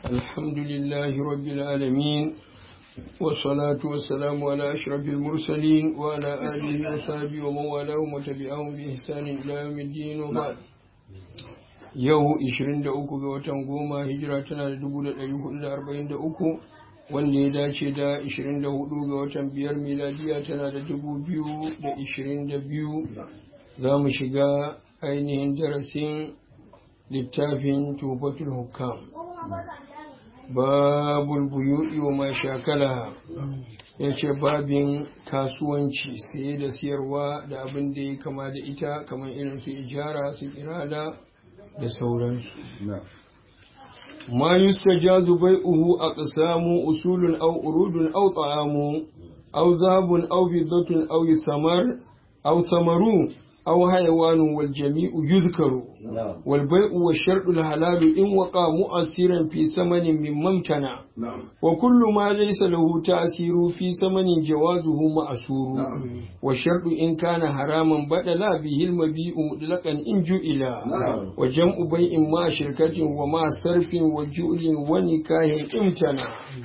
الحمد لله رب العالمين والصلاة والسلام على أشرف المرسلين وعلى آله وصحبه ومن والاهم وتبعهم بإحسان إلى يوم الدين وبعد yau 23 ga watan goma hijira tana da 1443 wanda ya dace da 24 ga watan biyar miladiya tana da 2022 za mu shiga ainihin darasin littafin tufatul hukam babul buyu'i wa ma shakala ya ce babin kasuwanci saye da siyarwa da abin da ya kama da ita kamar irin su ijara su irada da sauransu ma yustajazu bai'uhu aqsamu usulun aw urudun aw ta'amu aw zabun aw fiddatun aw samaru أو حيوان والجميع يذكر والبيع والشرط الحلال إن وقع مؤثرا في ثمن مما امتنع وكل ما ليس له تأثير في ثمن جوازه مأسور والشرط إن كان حراما بدلا به المبيع مطلقا إن جئل وجمع بيع مع شركة ومع صرف وجؤل ونكاه امتنع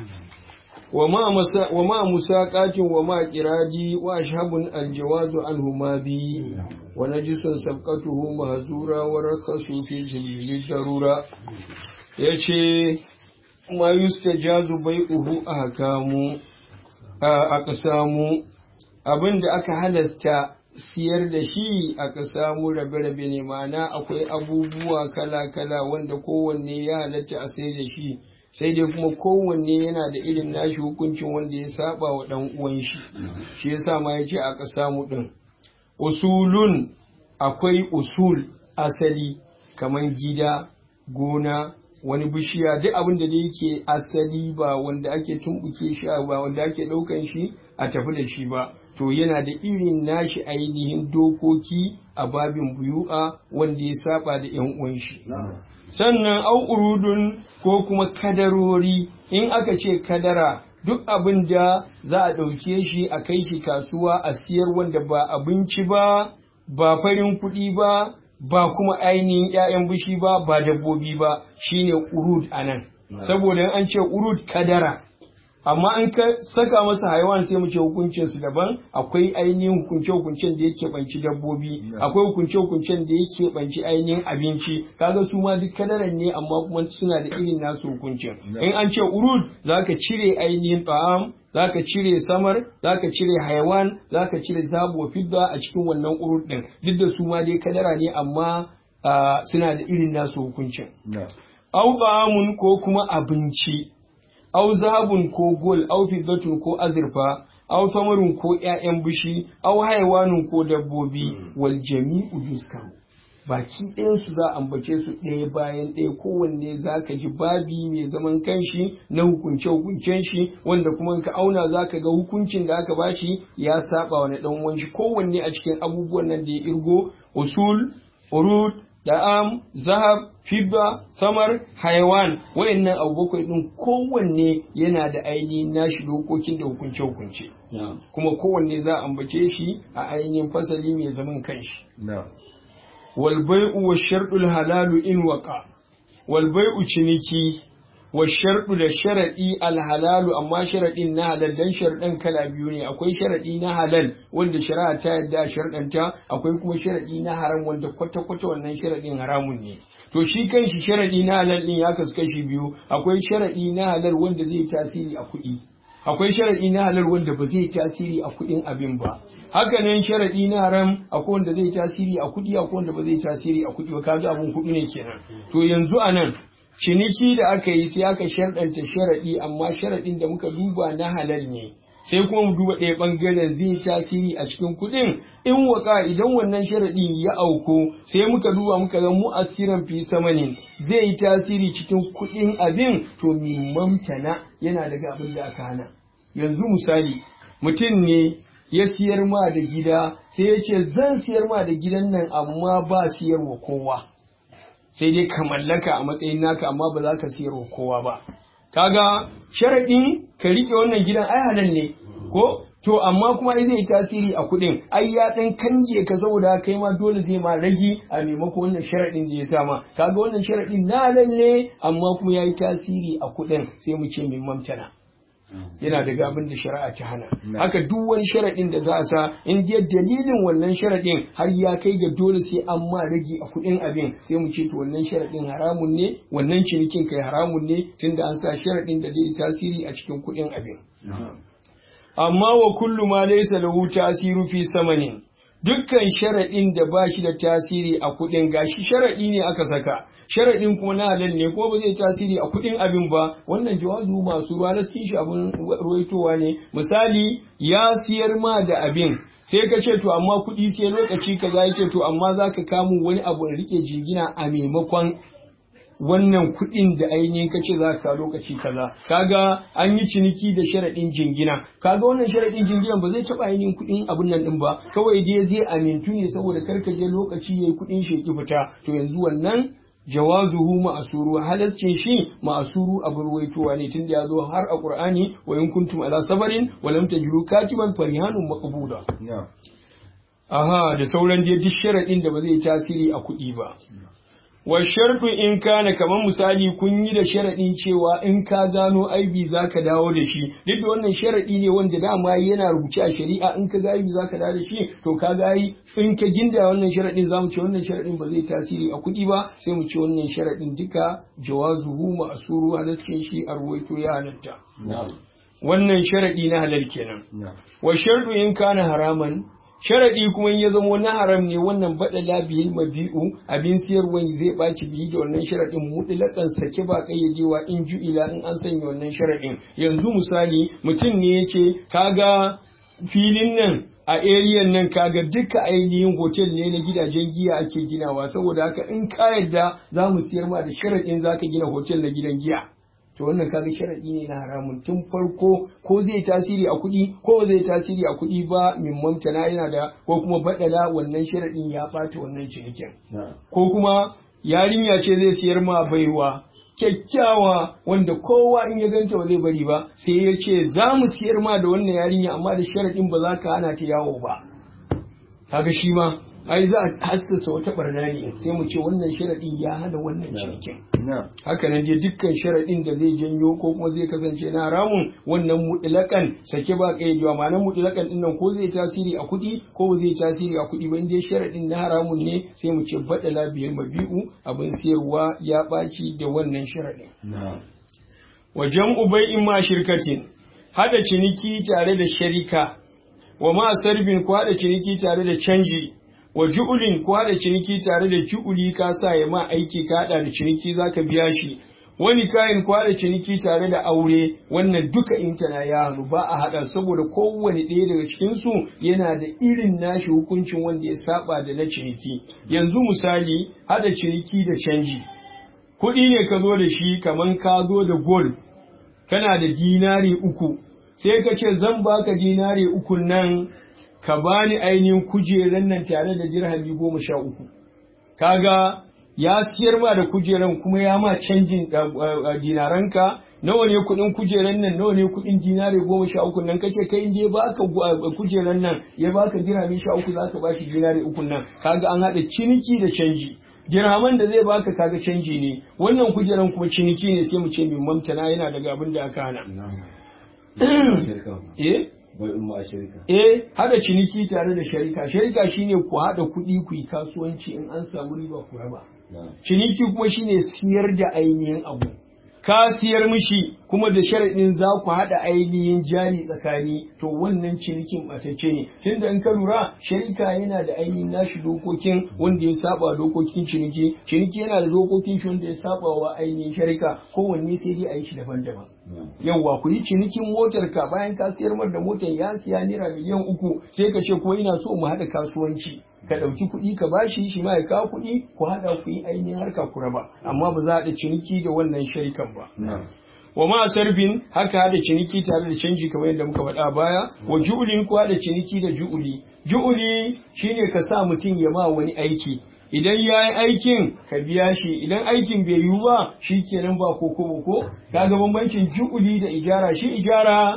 وما مساقات وما قرادي وأشهب الجواز عنهما بي ونجس سبقته مهزورا ورخص في سبيل الضرورة يشي ما يستجاز بيعه أقسام abin da aka halasta siyar da shi aka samu rabe-rabe ne ma'ana akwai abubuwa kala-kala wanda kowanne ya halatta a sai da shi sai dai kuma kowanne yana da irin nashi hukuncin wanda ya saba wa dan uwan shi shi yasa ma yace aka samu din usulun akwai usul asali kaman gida gona wani bishiya duk abin da yake asali ba wanda ake tumbuke shi ba wanda ake daukan shi a tafi da shi ba to yana da irin nashi ainihin dokoki a babin buyu'a wanda ya saba da yan uwan shi sannan au urudun ko kuma kadarori in aka ce kadara duk abin da za a ɗauke shi a kai shi kasuwa a siyar wanda ba abinci ba ba farin kuɗi ba ba kuma ainihin 'ya'yan bishi ba ba dabbobi ba shine urud anan saboda an ce urud kadara amma an ka saka masa haiwan sai mu ce hukuncin su daban akwai ainihin hukunce-hukuncen da yake banci dabbobi akwai hukunce-hukuncen da yake banci ainihin abinci kaga su ma duk kadaran ne amma kuma suna da irin nasu hukuncin in an ce urud zaka cire ainihin ta'am zaka cire samar zaka cire haiwan zaka cire zabu wa fidda a cikin wannan urud din duk da su ma dai kadara ne amma suna da irin nasu hukuncin au ta'amun ko kuma abinci au zahabun ko gol au fiddatun ko azurfa au tamarun ko ƴaƴan bishi au haiwanun ko dabbobi wal jami'u yuzkar baki ɗayan su za a ambace su ɗaya bayan ɗaya kowanne zaka ji babi mai zaman kanshi na hukuncen shi wanda kuma ka auna zaka ga hukuncin da aka bashi ya saba wa na dan uwan shi kowanne a cikin abubuwan nan da ya irgo usul urud da'am, zahab, fibba, samar, haiwan, wayannan abu bakwai din kowanne yana da ainihin nashi dokokin da hukunce-hukunce. Kuma kowanne za a ambace shi a ainihin fasali mai zaman kanshi. Wal bai'u wa sharɗul halalu in waqa. Wal bai'u ciniki wa sharɗu da sharaɗi alhalalu amma sharaɗin na halal dan sharaɗin kala biyu ne akwai sharaɗi na halal wanda shari'a ta yadda sharɗanta akwai kuma sharaɗi na haram wanda kwata-kwata wannan sharaɗin haramun ne to shi kanshi sharaɗi na halal din ya kasu kashi biyu akwai sharaɗi na halal wanda zai tasiri a kuɗi akwai sharaɗi na halal wanda ba zai tasiri a kuɗin abin ba haka nan sharaɗi na haram akwai wanda zai tasiri a kuɗi akwai wanda ba zai tasiri a kuɗi ba kaga abun kuɗi ne kenan to yanzu anan ciniki da aka yi sai aka sharɗanta sharaɗi amma sharaɗin da muka duba na halal ne sai kuma mu duba ɗaya ɓangaren zai tasiri a cikin kuɗin in waka idan wannan sharaɗin ya auko sai muka duba muka ga mu'assiran fi samanin zai yi tasiri cikin kuɗin abin to mimamtana yana daga abin da aka hana yanzu misali mutum ne ya siyar ma da gida sai ya ce zan siyar ma da gidan nan amma ba siyarwa kowa sai dai ka mallaka a matsayin naka amma ba za ka siyar wa kowa ba kaga sharaɗin ka rike wannan gidan ai halal ne ko to amma kuma ai zai tasiri a kuɗin, ai ya ɗan kanje ka saboda kai ma dole zai ma ragi a maimakon wannan sharaɗin da ya sa ma, kaga wannan sharaɗin na lalle amma kuma ya yi tasiri a kuɗin, sai mu ce min mamtana. Yana daga abin da shari'a ta hana. Haka duk wani sharaɗin da za a sa in dai dalilin wannan sharaɗin har ya kai ga dole sai an ma rage a kuɗin abin, sai mu ce to wannan sharaɗin haramun ne, wannan cinikin kai haramun ne tunda an sa sharaɗin da zai tasiri a cikin kuɗin abin. Amma wa kullu ma laysa lahu tasiru fi samanin, dukkan sharaɗin da ba shi da tasiri a kuɗin, gashi sharaɗi ne aka saka, sharaɗin kuma na halal ne ko ba zai tasiri a kuɗin abin ba, wannan jawazu masu ruwa na cikin shi abin ruwaitowa ne. Misali ya siyar ma da abin sai ka ce to amma kuɗi sai lokaci kaza yake to amma zaka kamu wani abu da rike jingina a maimakon wannan kuɗin da ainihin ka ce za ka lokaci kaza, kaga an yi ciniki da sharaɗin jingina, kaga wannan sharaɗin jinginan ba zai taɓa ainihin kuɗin abun nan ɗin ba, kawai dai zai amintu ne saboda karka je lokaci yayi kuɗin shi ki fita, to yanzu wannan jawazuhu ma'asuru, halaccin shi ma'asuru abin ruwaitowa ne tunda ya zo har a Qur'ani wa in kuntum ala sabarin wa lam tajidu katiban farihanun maqbuda. Aha, da sauran dai duk sharaɗin da ba zai tasiri a kuɗi ba. Wa sharɗu in kana kamar misali kun yi da sharaɗin cewa in ka gano aibi za ka dawo da shi, duk da wannan sharaɗi ne wanda dama yana rubuce a shari'a in ka ga aibi za ka dawo da shi, to ka ga in ka ginda wannan sharaɗin za mu ce wannan sharaɗin ba zai tasiri a kuɗi ba, sai mu ce wannan sharaɗin duka jawazuhu ma'asuru a cikin shi a ruwaito ya halatta. Wannan sharaɗi na halal kenan. Wa sharɗu in kana haraman, sharaɗi kuma ya zama na haram ne, wannan baɗa labihin mabi'u abin siyarwan zai ɓaci biyu da wannan sharaɗin mutlaƙan sake ba ƙayyadewa in ju'ila in an sanya wannan sharaɗin. Yanzu misali mutum ne ya ce kaga filin nan a eriyan nan kaga duka ainihin hotel ne na gidajen giya ake ginawa, saboda haka in ka yarda za mu siyar ma da sharaɗin za ka gina hotel na gidan giya. To wannan kaga sharadi ne na haramun tun farko, ko zai tasiri a kuɗi ko zai tasiri a kuɗi ba, min mamtana yana da, ko kuma badala wannan sharadin ya ɓata wannan cinikin. Ko kuma yarinya ce zai siyar ma baiwa kyakkyawa wanda kowa in ya ganta ba zai bari ba, sai ya ce za mu siyar ma da wannan yarinya amma da sharadin ba za ka hana ta yawo ba, kaga shi ma ai za a hassasa wata barna ne, sai mu ce wannan sharadin ya hada wannan cinikin. Haka nan dai dukkan sharadin da zai janyo ko kuma zai kasance na haramun, wannan mutlakan sake ba kaidewa, ma'anar mutlakan din nan ko zai tasiri a kuɗi ko ba zai tasiri a kuɗi ba, in dai sharadin na haramun ne sai mu ce badala biyar mabi'u abin siyarwa ya ɓaci da wannan sharadin. Wa jam'u bai'in ma shirkatin, hada ciniki tare da sharika, wa ma sarbin ko hada ciniki tare da canji, wa ju'ulin ko hada ciniki tare da ju'uli ka sa ya ma aiki ka hada da ciniki zaka biya shi, wani kayan ko hada ciniki tare da aure, wannan duka intana ya hannu ba a hada, saboda kowane ɗaya daga cikin su yana da irin nashi hukuncin wanda ya saba da na ciniki. Yanzu misali hada ciniki da canji, kuɗi ne ka zo da shi, kaman ka zo da gold kana da dinari 3, sai ka ce zan baka dinari 3 nan ka bani ainihin kujeran nan tare da dirhami 13, kaga ya siyar ma da kujeran kuma ya ma canjin dinaranka, nawa ne kuɗin kujeran nan, nawa ne kuɗin dinari 13 nan, kace kai in je baka kujeran nan ya baka dirhami 13 zaka bashi dinari 3 nan, kaga an hada ciniki da canji. Dirhaman da zai baka kaga canji ne, wannan kujeran kuma ciniki ne, sai mu ce min mamtana yana daga abin da aka hana. Hada ciniki tare da sharika, sharika shine ku hada kuɗi ku yi kasuwanci, in an samu riba ku raba. Ciniki kuma shine siyar da ainihin abu, ka siyar mishi kuma da sharaɗin za ku haɗa ainihin jari tsakani, to wannan cinikin ɓatacce ne, tunda in ka lura sharika yana da ainihin nashi dokokin wanda ya saba dokokin ciniki, ciniki yana da dokokin shi wanda ya saba wa ainihin sharika, kowanne sai dai a yi shi daban-daban. Yawwa ku yi cinikin motar ka, bayan ka siyar mar da motar ya siya naira miliyan 3, sai ka ce ko ina so mu haɗa kasuwanci, ka ɗauki kuɗi ka bashi, shi ma ya kawo kuɗi, ku haɗa ku yi ainihin harka ku raba, amma ba za a haɗa ciniki da wannan sharikan ba. Wa ma sarfin haka haɗa ciniki tare da canji kamar yadda muka faɗa baya, wa ju'ulin ku haɗa ciniki da ju'uli. Ju'uli shine ka sa mutum ya ma wani aiki, idan ya yi aikin ka biya shi, idan aikin bai yiwu ba shi kenan ba ko kaga bambancin ju'uli da ijara. Shi ijara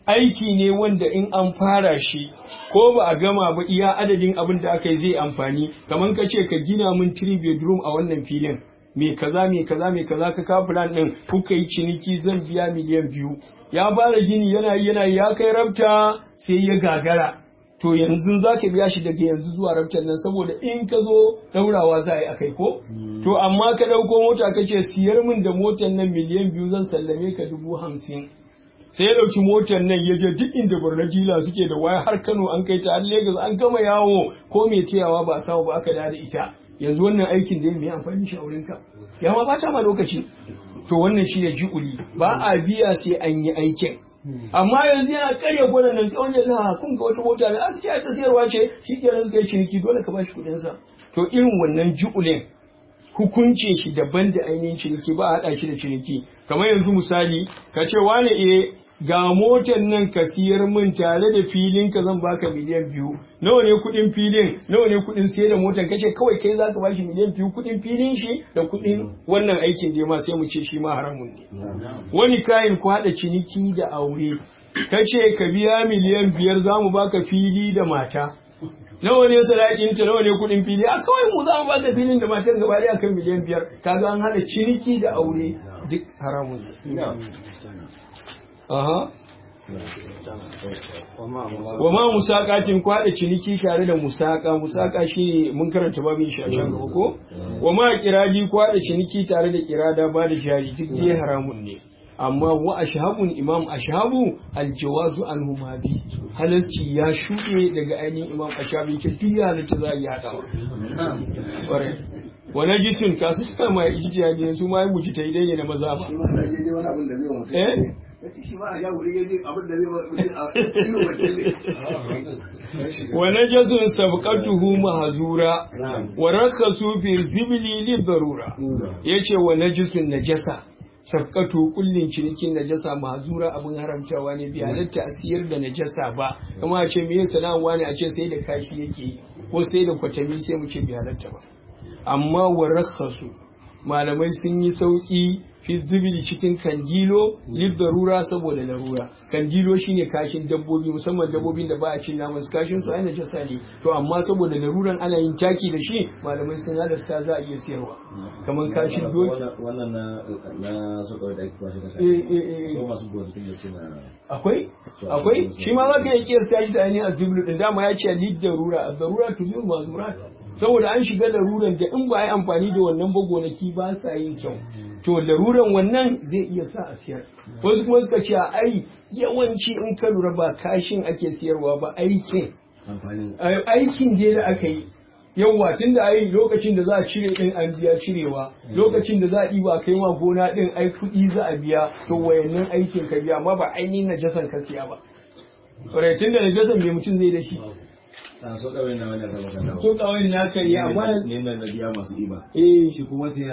aiki ne wanda in an fara shi ko ba a gama ba iya adadin abin da aka yi zai amfani, kamar ka ce ka gina min 3 bedroom a wannan filin me kaza ka ka plan din kuka yi ciniki zan biya miliyan 2, ya fara gini yana ya kai rabta sai ya gagara, to yanzu za ka biya shi daga yanzu zuwa rabtan nan, saboda in ka zo daurawa za a yi akai ko to amma ka ɗauko mota ka ce siyar min da motar nan miliyan 2 zan sallame ka 50,000, sai ya ɗauki motar nan ya je duk inda Borno dila suke da waya har Kano an kai ta har Lagos an gama yawo ko mai tayawa ba a samu ba aka da ita, yanzu wannan aikin da mai amfani shi a wurinka ya ma ba ta ma lokaci, to wannan shi ne ji'uli, ba a biya sai an yi aikin. Amma yanzu yana karya gwanan nan tsawon yalla kun ga wata mota da aka ce ta sayarwa ce shikenan suka yi ciniki dole ka bashi kuɗin sa, to irin wannan ji'ulin hukuncin shi daban da ainihin ciniki, ba a haɗa shi da ciniki. Kamar yanzu misali ka ce wani ga motar nan ka siyar min tare da filin ka zan baka miliyan 2, nawa ne kuɗin filin, nawa ne kuɗin sayar da motar, kace kawai kai zaka bashi miliyan 2 kuɗin filin shi da kuɗin wannan aikin da ma sai mu ce shi ma haramun ne. Wani kayan ku haɗa ciniki da aure kace ka biya miliyan 5 zamu baka fili da mata, nawa ne sadakin ta, nawa ne kuɗin fili, a kawai mu zamu baka filin da matar gaba ɗaya kan miliyan 5, kaga an haɗa ciniki da aure duk haramun ne. Aha. Wa ma musaqatin kwada ciniki tare da musaka shi mun karanta babin shi a can gaba ko? Wa ma kiradi kwada ciniki tare da kirada ba da jari duk dai haramun ne. Amma wa ashabun imam ashabu aljawazu anhu mabi, halasci ya shuɗe daga ainihin imam ashabi ke tiya da ta za a yi haɗawa. Wa najisun kasu ma ijiya ne su ma yi muji ta idai ne na maza ba. Wa najasun sabqatuhu mahzura wa rakhasu fi zibli li darura, yace wa najisun najasa sabqatu kullin cinikin najasa mahzura abin haramtawa ne, bi halatta asiyar da najasa ba, kuma a ce me sana'wa ne a ce sai da kashi yake ko sai da kwatami sai mu ce bi halatta ba. Amma wa rakhasu malamai sun yi sauki fi zubili cikin kandilo lib darura saboda larura. Kandilo shine kashin dabbobi, musamman dabbobin da ba a cin naman su, kashin su aina jasa ne, to amma saboda laruran ana yin taki da shi malamai sun halasta za a iya siyarwa, kamar kashin doki wannan na so kawai da ake kwashe kasa ko masu gozu sun yace na akwai shi ma za ka iya kiyasta shi da ainihin azublu din, dama ya ce lid darura, darura tuzur mazurat, saboda an shiga laruran da in ba a yi amfani da wannan ba gonaki ba sa yin kyau, to laruran wannan zai iya sa a siyar. Wasu kuma suka ce ai yawanci in ka lura ba kashin ake siyarwa ba aikin da aka yi, yawwa tun da ai lokacin da za a cire din an biya cirewa, lokacin da za a ɗiba kai ma gona din ai kuɗi za a biya, to wayannan aikin ka biya amma ba ainihin najasan ka siya ba. Tun da najasan mai mutum zai da shi. so kawai na wani zama kan so kawai na kai amma ne na biya masu iba eh shi kuma sai